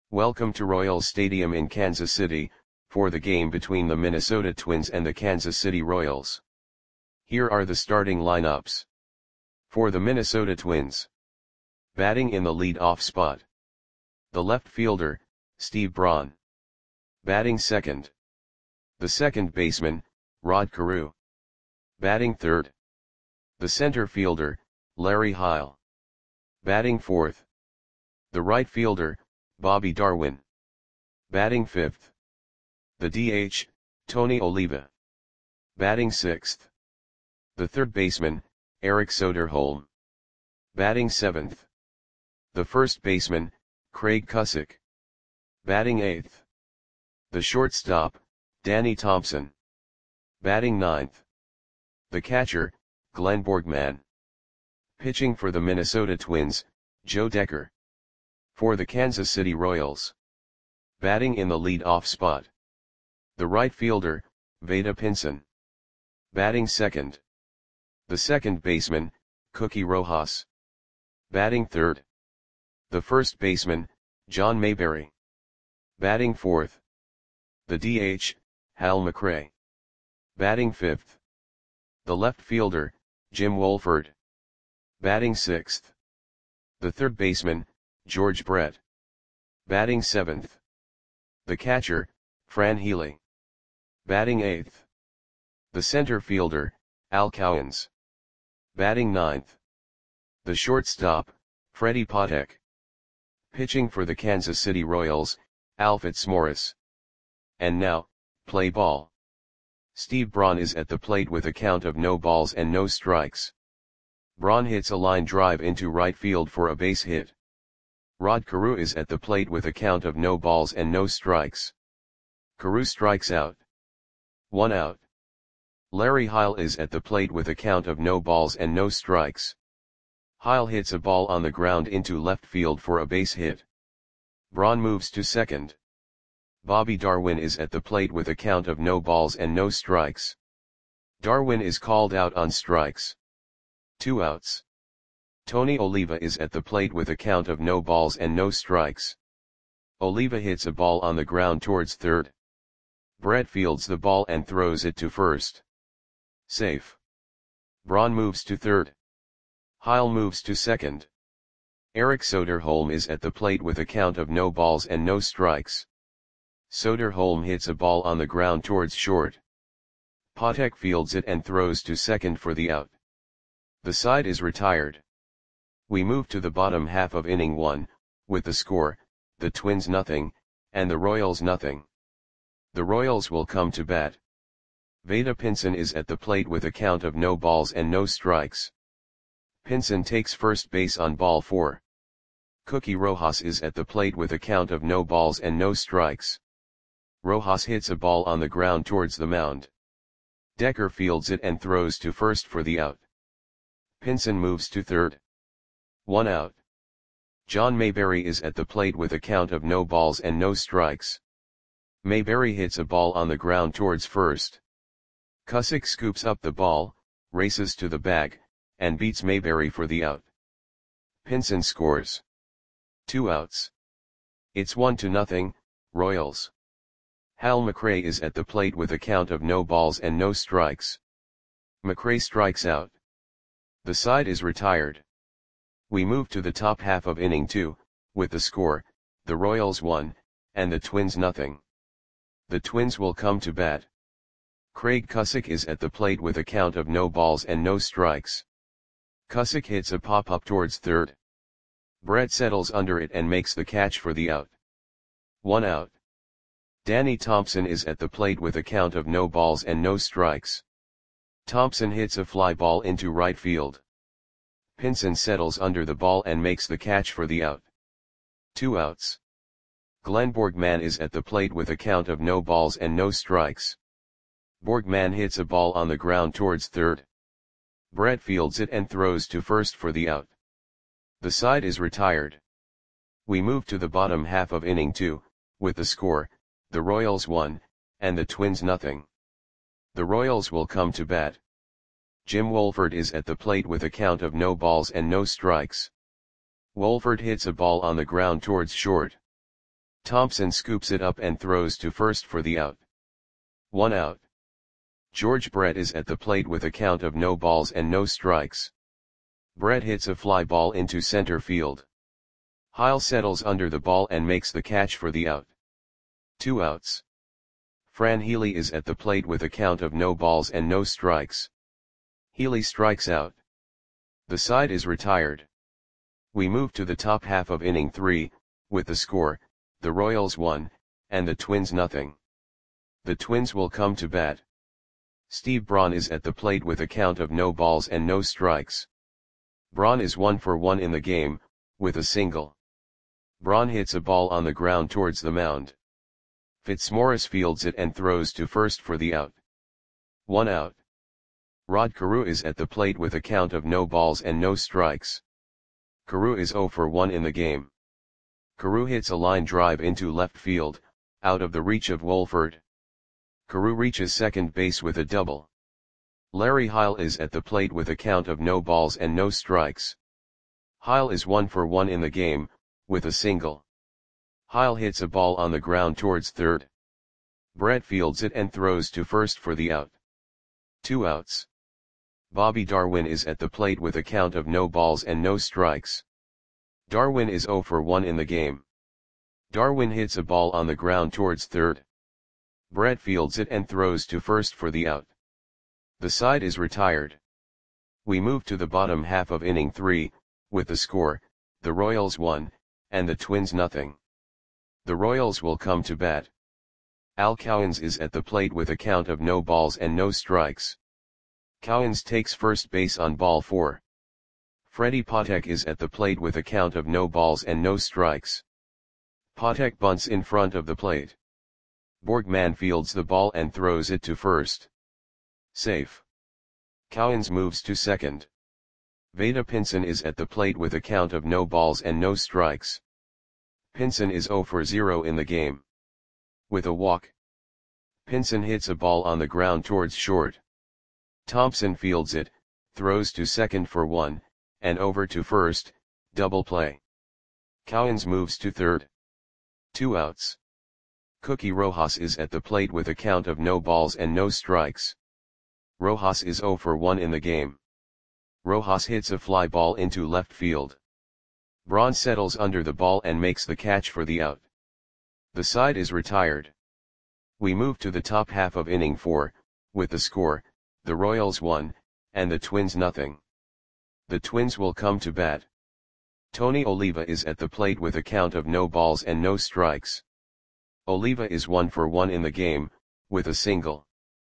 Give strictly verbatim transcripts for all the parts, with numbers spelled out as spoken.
Welcome to Royals Stadium in Kansas City, for the game between the Minnesota Twins and the Kansas City Royals. Here are the starting lineups. For the Minnesota Twins. Batting in the lead-off spot. The left fielder, Steve Braun. Batting second. The second baseman, Rod Carew. Batting third. The center fielder, Larry Heil. Batting fourth. The right fielder, Bobby Darwin. Batting fifth. The D H, Tony Oliva. Batting sixth. The third baseman, Eric Soderholm. Batting seventh. The first baseman, Craig Cusick. Batting eighth. The shortstop, Danny Thompson. Batting ninth. The catcher, Glenn Borgman. Pitching for the Minnesota Twins, Joe Decker. For the Kansas City Royals. Batting in the lead-off spot. The right fielder, Vada Pinson. Batting second. The second baseman, Cookie Rojas. Batting third. The first baseman, John Mayberry. Batting fourth. The D H, Hal McRae. Batting fifth. The left fielder, Jim Wolford. Batting sixth. The third baseman, George Brett. Batting seventh. The catcher, Fran Healy. Batting eighth. The center fielder, Al Cowens. Batting ninth. The shortstop, Freddie Patek. Pitching for the Kansas City Royals, Al Fitzmaurice. And now, play ball. Steve Braun is at the plate with a count of no balls and no strikes. Braun hits a line drive into right field for a base hit. Rod Carew is at the plate with a count of no balls and no strikes. Carew strikes out. One out. Larry Heil is at the plate with a count of no balls and no strikes. Heil hits a ball on the ground into left field for a base hit. Braun moves to second. Bobby Darwin is at the plate with a count of no balls and no strikes. Darwin is called out on strikes. Two outs. Tony Oliva is at the plate with a count of no balls and no strikes. Oliva hits a ball on the ground towards third. Brett fields the ball and throws it to first. Safe. Braun moves to third. Heil moves to second. Eric Soderholm is at the plate with a count of no balls and no strikes. Soderholm hits a ball on the ground towards short. Patek fields it and throws to second for the out. The side is retired. We move to the bottom half of inning one, with the score, the Twins nothing, and the Royals nothing. The Royals will come to bat. Vada Pinson is at the plate with a count of no balls and no strikes. Pinson takes first base on ball four. Cookie Rojas is at the plate with a count of no balls and no strikes. Rojas hits a ball on the ground towards the mound. Decker fields it and throws to first for the out. Pinson moves to third. One out. John Mayberry is at the plate with a count of no balls and no strikes. Mayberry hits a ball on the ground towards first. Cusick scoops up the ball, races to the bag, and beats Mayberry for the out. Pinson scores. Two outs. It's one to nothing, Royals. Hal McRae is at the plate with a count of no balls and no strikes. McRae strikes out. The side is retired. We move to the top half of inning two, with the score, the Royals one, and the Twins nothing. The Twins will come to bat. Craig Cusick is at the plate with a count of no balls and no strikes. Cusick hits a pop-up towards third. Brett settles under it and makes the catch for the out. One out. Danny Thompson is at the plate with a count of no balls and no strikes. Thompson hits a fly ball into right field. Pinson settles under the ball and makes the catch for the out. Two outs. Glenn Borgman is at the plate with a count of no balls and no strikes. Borgman hits a ball on the ground towards third. Brett fields it and throws to first for the out. The side is retired. We move to the bottom half of inning two, with the score, the Royals one, and the Twins nothing. The Royals will come to bat. Jim Wolford is at the plate with a count of no balls and no strikes. Wolford hits a ball on the ground towards short. Thompson scoops it up and throws to first for the out. One out. George Brett is at the plate with a count of no balls and no strikes. Brett hits a fly ball into center field. Heil settles under the ball and makes the catch for the out. Two outs. Fran Healy is at the plate with a count of no balls and no strikes. Healy strikes out. The side is retired. We move to the top half of inning three, with the score, the Royals one, and the Twins nothing. The Twins will come to bat. Steve Braun is at the plate with a count of no balls and no strikes. Braun is one for one in the game, with a single. Braun hits a ball on the ground towards the mound. Fitzmaurice fields it and throws to first for the out. One out. Rod Carew is at the plate with a count of no balls and no strikes. Carew is zero for one in the game. Carew hits a line drive into left field, out of the reach of Wolford. Carew reaches second base with a double. Larry Heil is at the plate with a count of no balls and no strikes. Heil is one for one in the game, with a single. Heil hits a ball on the ground towards third. Brett fields it and throws to first for the out. Two outs. Bobby Darwin is at the plate with a count of no balls and no strikes. Darwin is zero for one in the game. Darwin hits a ball on the ground towards third. Brett fields it and throws to first for the out. The side is retired. We move to the bottom half of inning three, with the score, the Royals one, and the Twins nothing. The Royals will come to bat. Al Cowens is at the plate with a count of no balls and no strikes. Cowens takes first base on ball four. Freddie Patek is at the plate with a count of no balls and no strikes. Patek bunts in front of the plate. Borgman fields the ball and throws it to first. Safe. Cowens moves to second. Vada Pinson is at the plate with a count of no balls and no strikes. Pinson is zero for zero in the game. With a walk. Pinson hits a ball on the ground towards short. Thompson fields it, throws to second for one, and over to first, double play. Cowens moves to third. Two outs. Cookie Rojas is at the plate with a count of no balls and no strikes. Rojas is zero for one in the game. Rojas hits a fly ball into left field. Braun settles under the ball and makes the catch for the out. The side is retired. We move to the top half of inning four, with the score, the Royals one, and the Twins nothing. The Twins will come to bat. Tony Oliva is at the plate with a count of no balls and no strikes. Oliva is one for one in the game, with a single.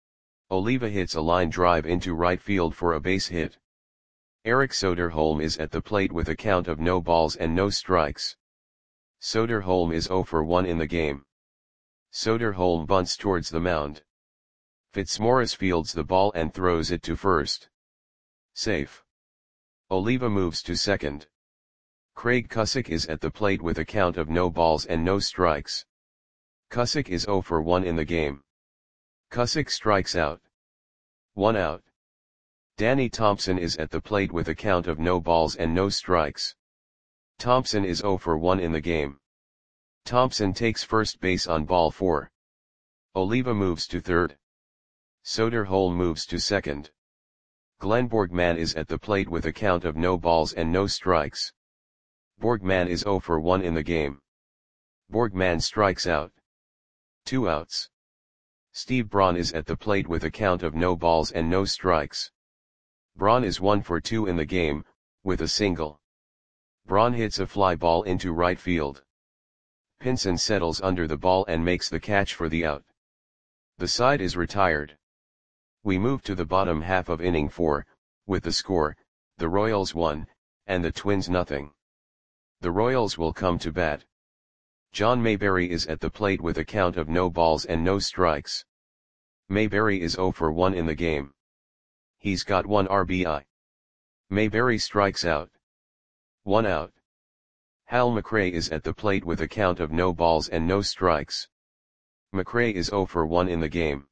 Oliva hits a line drive into right field for a base hit. Eric Soderholm is at the plate with a count of no balls and no strikes. Soderholm is zero for one in the game. Soderholm bunts towards the mound. Fitzmaurice fields the ball and throws it to first. Safe. Oliva moves to second. Craig Cusick is at the plate with a count of no balls and no strikes. Cusick is zero for one in the game. Cusick strikes out. One out. Danny Thompson is at the plate with a count of no balls and no strikes. Thompson is zero for one in the game. Thompson takes first base on ball four. Oliva moves to third. Soderholm moves to second. Glenn Borgman is at the plate with a count of no balls and no strikes. Borgman is zero for one in the game. Borgman strikes out. Two outs. Steve Braun is at the plate with a count of no balls and no strikes. Braun is one for two in the game, with a single. Braun hits a fly ball into right field. Pinson settles under the ball and makes the catch for the out. The side is retired. We move to the bottom half of inning four, with the score, the Royals one, and the Twins nothing. The Royals will come to bat. John Mayberry is at the plate with a count of no balls and no strikes. Mayberry is zero for one in the game. He's got one R B I. Mayberry strikes out. One out. Hal McRae is at the plate with a count of no balls and no strikes. McRae is zero for one in the game.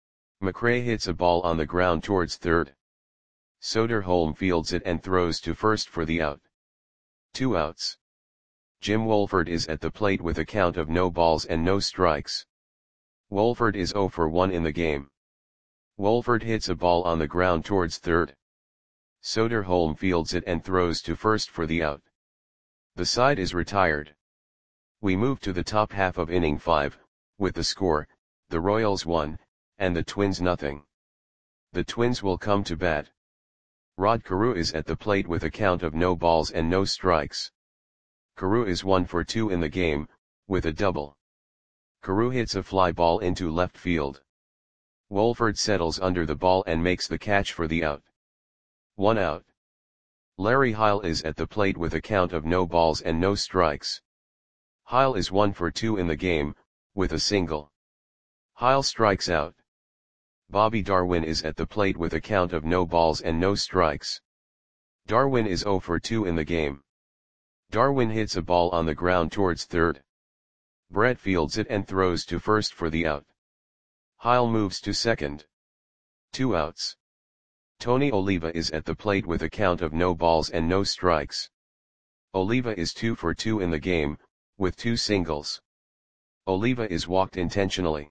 McRae hits a ball on the ground towards third. Soderholm fields it and throws to first for the out. Two outs. Jim Wolford is at the plate with a count of no balls and no strikes. Wolford is zero for one in the game. Wolford hits a ball on the ground towards third. Soderholm fields it and throws to first for the out. The side is retired. We move to the top half of inning five, with the score, the Royals one, and the Twins nothing. The Twins will come to bat. Rod Carew is at the plate with a count of no balls and no strikes. Carew is one for two in the game, with a double. Carew hits a fly ball into left field. Wolford settles under the ball and makes the catch for the out. One out. Larry Heil is at the plate with a count of no balls and no strikes. Heil is one for two in the game, with a single. Heil strikes out. Bobby Darwin is at the plate with a count of no balls and no strikes. Darwin is zero for two in the game. Darwin hits a ball on the ground towards third. Brett fields it and throws to first for the out. Heil moves to second. Two outs. Tony Oliva is at the plate with a count of no balls and no strikes. Oliva is two for two in the game, with two singles. Oliva is walked intentionally.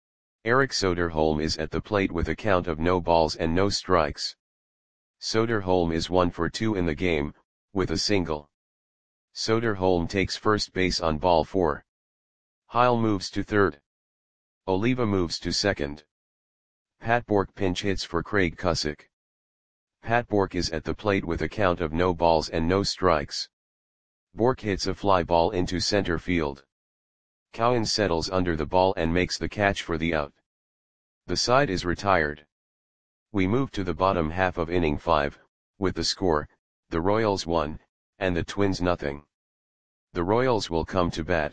Eric Soderholm is at the plate with a count of no balls and no strikes. Soderholm is one for two in the game, with a single. Soderholm takes first base on ball four. Heil moves to third. Oliva moves to second. Pat Bork pinch hits for Craig Cusick. Pat Bork is at the plate with a count of no balls and no strikes. Bork hits a fly ball into center field. Cowan settles under the ball and makes the catch for the out. The side is retired. We move to the bottom half of inning five, with the score, the Royals one, and the Twins nothing. The Royals will come to bat.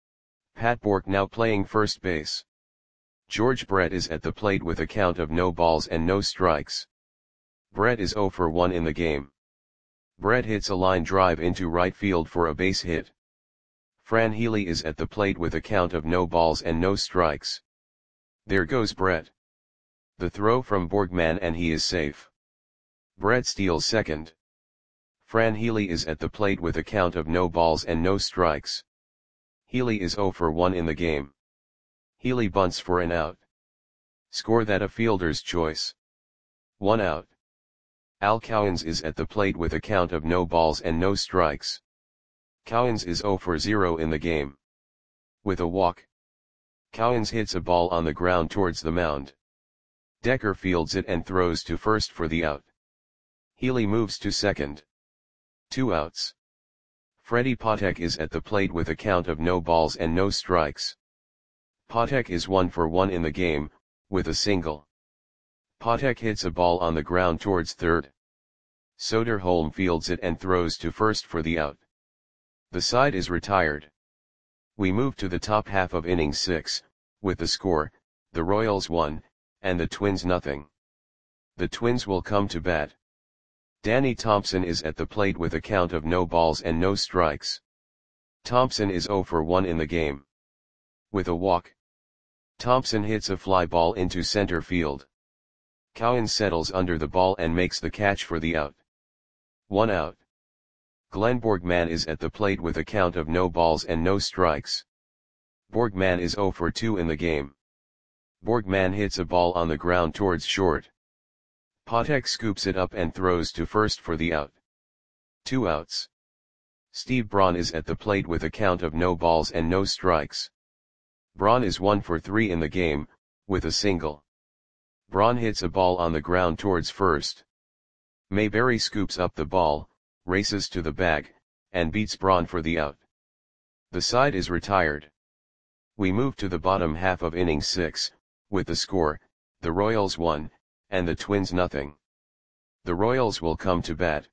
Pat Bork now playing first base. George Brett is at the plate with a count of no balls and no strikes. Brett is zero for one in the game. Brett hits a line drive into right field for a base hit. Fran Healy is at the plate with a count of no balls and no strikes. There goes Brett. The throw from Borgman and he is safe. Brett steals second. Fran Healy is at the plate with a count of no balls and no strikes. Healy is zero for one in the game. Healy bunts for an out. Score that a fielder's choice. One out. Al Cowens is at the plate with a count of no balls and no strikes. Cowens is zero for zero in the game. With a walk. Cowens hits a ball on the ground towards the mound. Decker fields it and throws to first for the out. Healy moves to second. Two outs. Freddie Patek is at the plate with a count of no balls and no strikes. Patek is one for one in the game, with a single. Patek hits a ball on the ground towards third. Soderholm fields it and throws to first for the out. The side is retired. We move to the top half of inning six, with the score, the Royals one, and the Twins nothing. The Twins will come to bat. Danny Thompson is at the plate with a count of no balls and no strikes. Thompson is zero for one in the game. With a walk. Thompson hits a fly ball into center field. Cowan settles under the ball and makes the catch for the out. One out. Glenn Borgman is at the plate with a count of no balls and no strikes. Borgman is zero for two in the game. Borgman hits a ball on the ground towards short. Patek scoops it up and throws to first for the out. Two outs. Steve Braun is at the plate with a count of no balls and no strikes. Braun is one for three in the game, with a single. Braun hits a ball on the ground towards first. Mayberry scoops up the ball, races to the bag, and beats Braun for the out. The side is retired. We move to the bottom half of inning six, with the score, the Royals one, and the Twins nothing. The Royals will come to bat.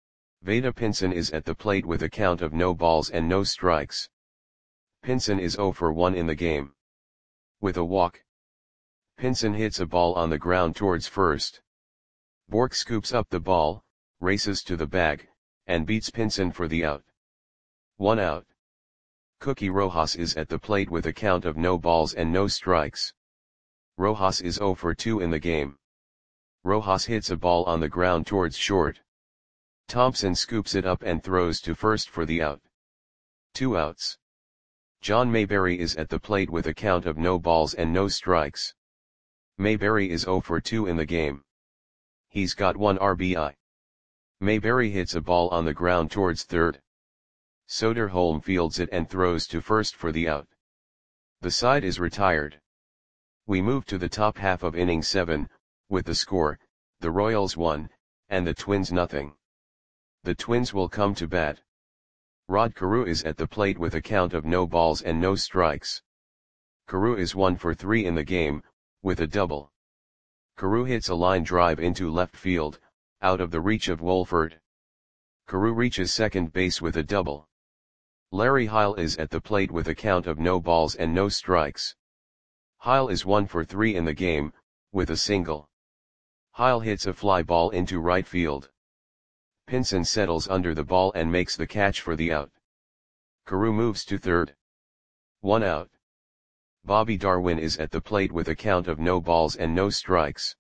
Vada Pinson is at the plate with a count of no balls and no strikes. Pinson is zero for one in the game. With a walk. Pinson hits a ball on the ground towards first. Bork scoops up the ball, races to the bag, and beats Pinson for the out. One out. Cookie Rojas is at the plate with a count of no balls and no strikes. Rojas is zero for two in the game. Rojas hits a ball on the ground towards short. Thompson scoops it up and throws to first for the out. Two outs. John Mayberry is at the plate with a count of no balls and no strikes. Mayberry is oh for two in the game. He's got one R B I. Mayberry hits a ball on the ground towards third. Soderholm fields it and throws to first for the out. The side is retired. We move to the top half of inning seven, with the score, the Royals one, and the Twins nothing. The Twins will come to bat. Rod Carew is at the plate with a count of no balls and no strikes. Carew is one for three in the game, with a double. Carew hits a line drive into left field, out of the reach of Wolford. Carew reaches second base with a double. Larry Heil is at the plate with a count of no balls and no strikes. Heil is one for three in the game, with a single. Heil hits a fly ball into right field. Pinson settles under the ball and makes the catch for the out. Carew moves to third. One out. Bobby Darwin is at the plate with a count of no balls and no strikes.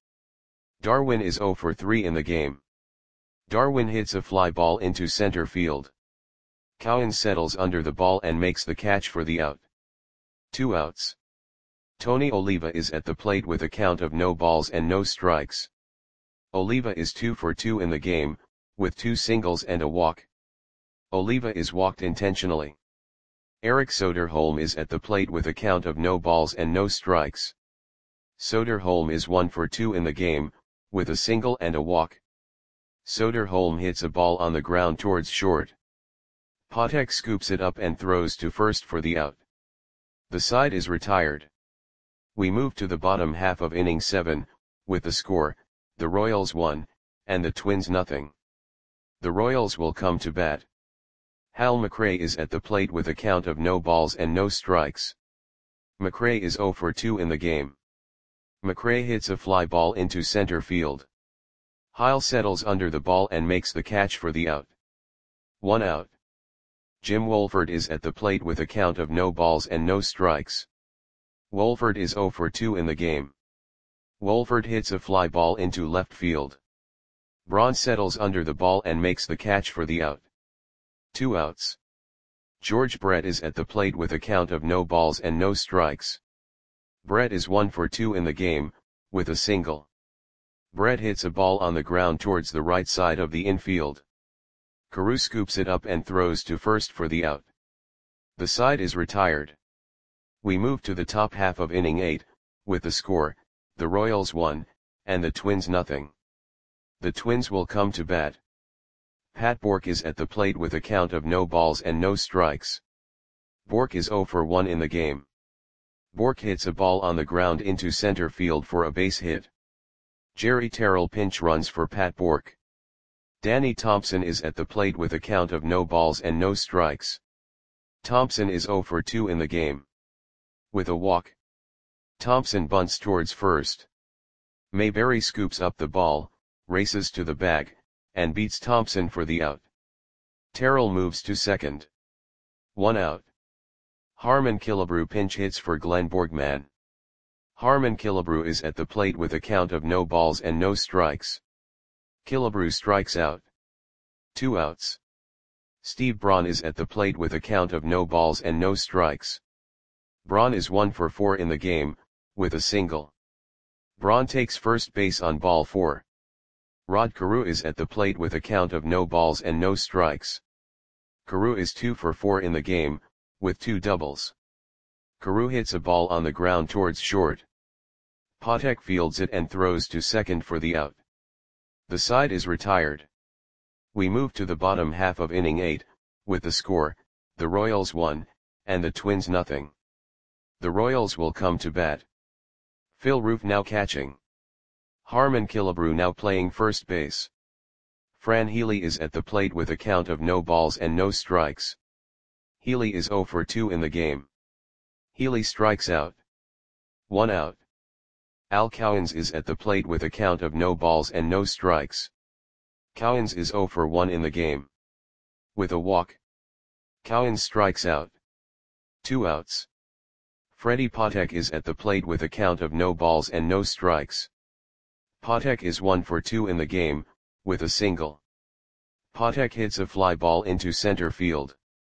Darwin is oh for three in the game. Darwin hits a fly ball into center field. Cowan settles under the ball and makes the catch for the out. Two outs. Tony Oliva is at the plate with a count of no balls and no strikes. Oliva is two for two in the game, with two singles and a walk. Oliva is walked intentionally. Eric Soderholm is at the plate with a count of no balls and no strikes. Soderholm is one for two in the game, with a single and a walk. Soderholm hits a ball on the ground towards short. Patek scoops it up and throws to first for the out. The side is retired. We move to the bottom half of inning seven, with the score, the Royals one, and the Twins nothing. The Royals will come to bat. Hal McRae is at the plate with a count of no balls and no strikes. McRae is oh for two in the game. McRae hits a fly ball into center field. Heil settles under the ball and makes the catch for the out. One out. Jim Wolford is at the plate with a count of no balls and no strikes. Wolford is oh for two in the game. Wolford hits a fly ball into left field. Braun settles under the ball and makes the catch for the out. Two outs. George Brett is at the plate with a count of no balls and no strikes. Brett is one for two in the game, with a single. Brett hits a ball on the ground towards the right side of the infield. Carew scoops it up and throws to first for the out. The side is retired. We move to the top half of inning eight, with the score, the Royals one, and the Twins nothing. The Twins will come to bat. Pat Bourque is at the plate with a count of no balls and no strikes. Bourque is oh for one in the game. Bourque hits a ball on the ground into center field for a base hit. Jerry Terrell pinch runs for Pat Bourque. Danny Thompson is at the plate with a count of no balls and no strikes. Thompson is oh for two in the game. With a walk. Thompson bunts towards first. Mayberry scoops up the ball, races to the bag, and beats Thompson for the out. Terrell moves to second. One out. Harmon Killebrew pinch hits for Glenn Borgman. Harmon Killebrew is at the plate with a count of no balls and no strikes. Killebrew strikes out. Two outs. Steve Braun is at the plate with a count of no balls and no strikes. Braun is one for four in the game, with a single. Braun takes first base on ball four. Rod Carew is at the plate with a count of no balls and no strikes. Carew is two for four in the game, with two doubles. Carew hits a ball on the ground towards short. Patek fields it and throws to second for the out. The side is retired. We move to the bottom half of inning eight, with the score, the Royals one, and the Twins nothing. The Royals will come to bat. Phil Roof now catching. Harmon Killebrew now playing first base. Fran Healy is at the plate with a count of no balls and no strikes. Healy is oh for two in the game. Healy strikes out. One out. Al Cowens is at the plate with a count of no balls and no strikes. Cowens is oh for one in the game. With a walk. Cowens strikes out. Two outs. Freddie Patek is at the plate with a count of no balls and no strikes. Patek is one for two in the game, with a single. Patek hits a fly ball into center field.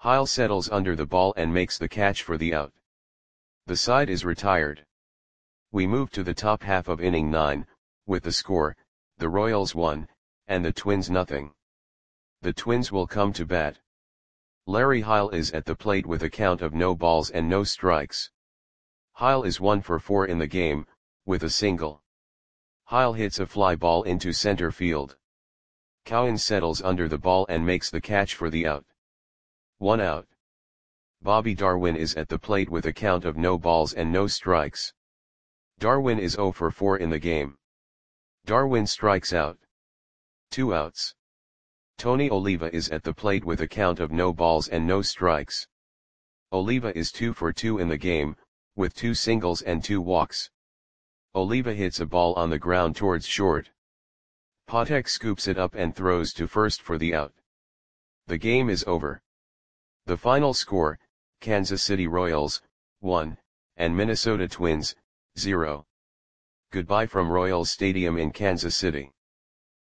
Heil settles under the ball and makes the catch for the out. The side is retired. We move to the top half of inning nine, with the score, the Royals one, and the Twins nothing. The Twins will come to bat. Larry Heil is at the plate with a count of no balls and no strikes. Heil is one for four in the game, with a single. Heil hits a fly ball into center field. Cowan settles under the ball and makes the catch for the out. One out. Bobby Darwin is at the plate with a count of no balls and no strikes. Darwin is zero for four in the game. Darwin strikes out. Two outs. Tony Oliva is at the plate with a count of no balls and no strikes. Oliva is two for two in the game, with two singles and two walks. Oliva hits a ball on the ground towards short. Patek scoops it up and throws to first for the out. The game is over. The final score, Kansas City Royals, one, and Minnesota Twins, zero. Goodbye from Royals Stadium in Kansas City.